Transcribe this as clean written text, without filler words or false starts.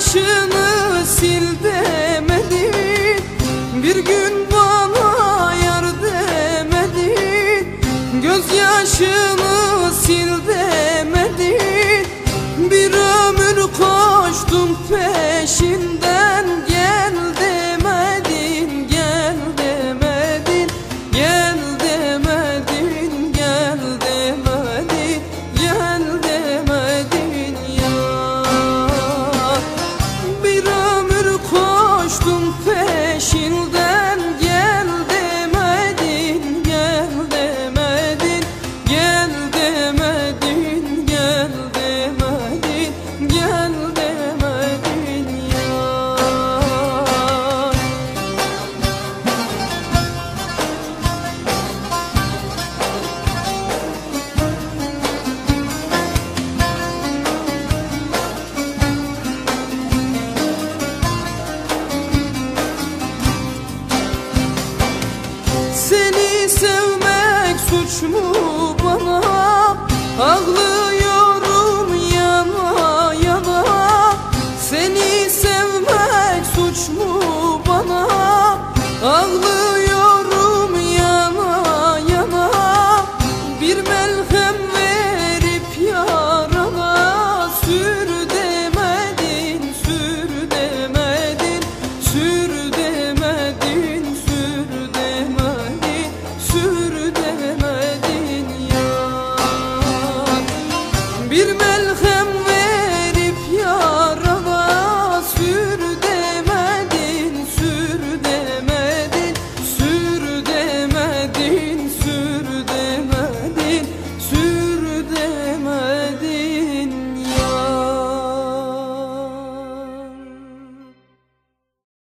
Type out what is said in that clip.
yaşını sil demedin, bir gün bana yar demedin. Gözyaşını sil demedin, bir ömür koştum peşinden. Gel demedin, gel demedin, gel demedin, gel demedin, gel demedin ya. Bir ömür koştum peşinden. Gel demedin, gel demedin, gel demedin, gel demedin, gel demedin ya. Seni sevmek suç mu bana? Ağla